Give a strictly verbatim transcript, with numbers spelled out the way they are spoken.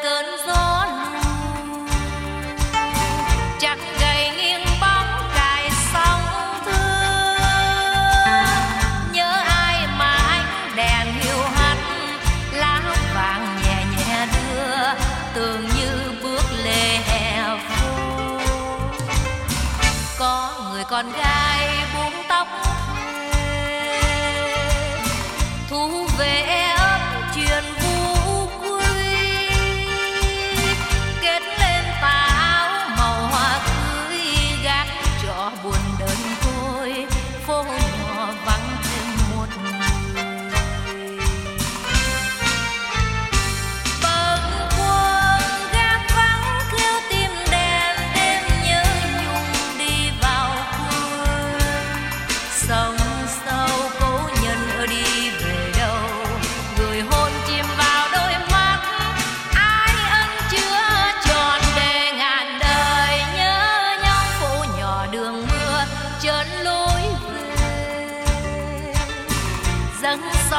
cơn gió lùa, chắc gầy nghiêng bóng cài sóng thưa. Nhớ ai mà ánh đèn hiu hắt, lá vàng nhẹ nhẹ đưa, tưởng như bước lê hè phố. Có người con gái buông tóc thuê, thu về ấp chuyện vũ quy, kết lên tà áo màu hoa cưới, gác cho buồn đơn côi, phố nhỏ vắng thêm một người. Bâng khuâng gác vắng thiếu tim đèn, đêm nhớ nhung đi vào cuối. Sông sâu cố nhân ở đi về đâu, người hôn chìm vào đôi mắt, ai ân chứa tròn để ngàn đời nhớ nhau. Phố nhỏ đường mưa chợt lối về, dâng